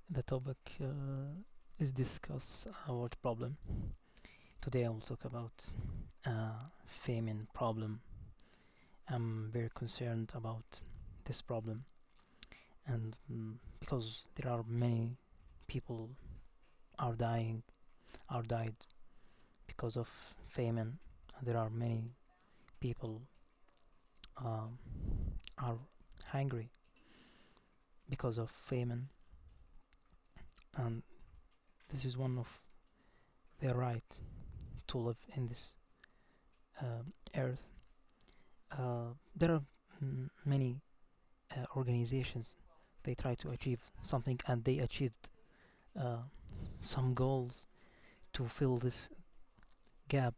The topic is discuss about problem. Today I will talk about famine problem. I'm very concerned about this problem, and because there are many people are dying, are died because of famine. There are many people um, are hungry because of famine, and this is one of their right to live in this earth. There are many organizations. They try to achieve something, and they achieved uh, some goals to fill this gap.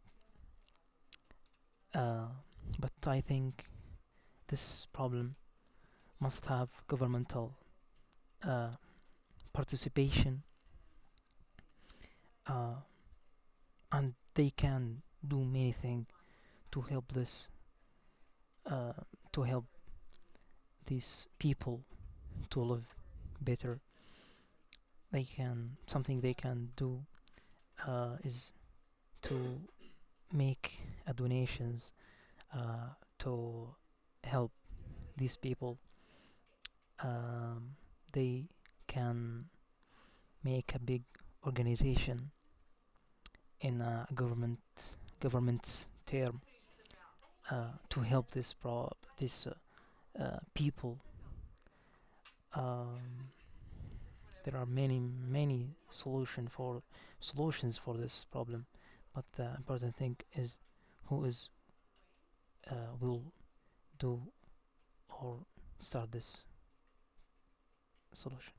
Uh, but I think this problem must have governmental uh, participation, uh, and they can do many things to help this, uh, to help these people to live better. They can something they can do is to make donations to help these people. Um, they can make a big organization in a government's term to help this people. Um, there are many solutions for this problem, but the important thing is who is will do or start this solution.